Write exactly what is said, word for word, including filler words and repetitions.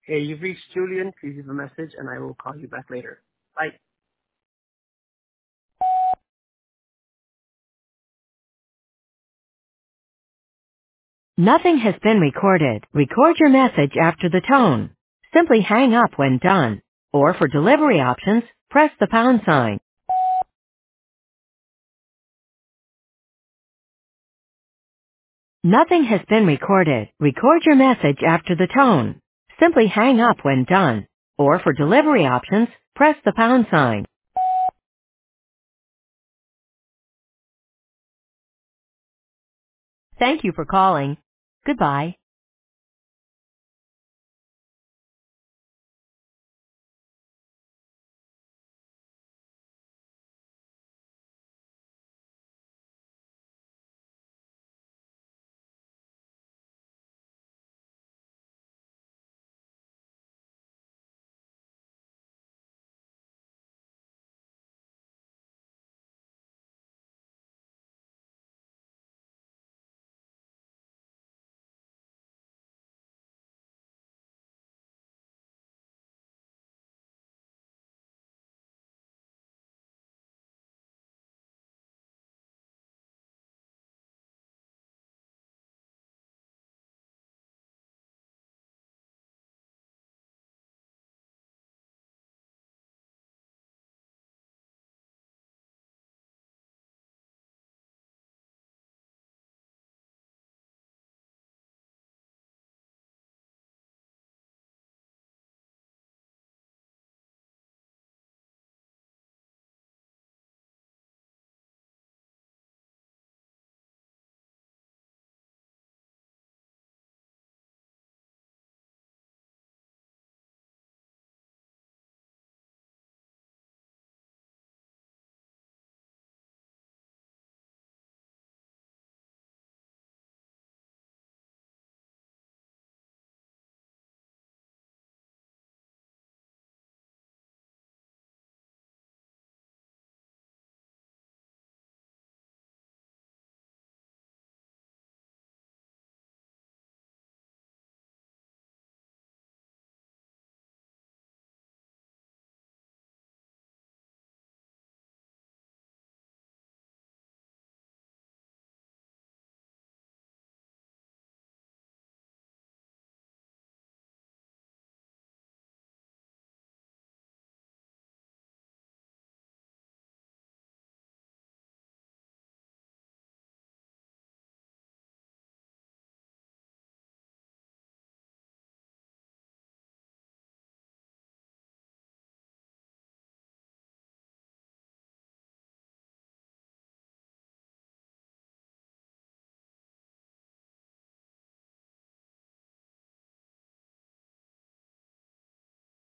Hey, you've reached Julian. Please leave a message and I will call you back later. Bye. Nothing has been recorded. Record your message after the tone. Simply hang up when done. Or for delivery options, press the pound sign. Nothing has been recorded. Record your message after the tone. Simply hang up when done. Or for delivery options, press the pound sign. Thank you for calling. Goodbye.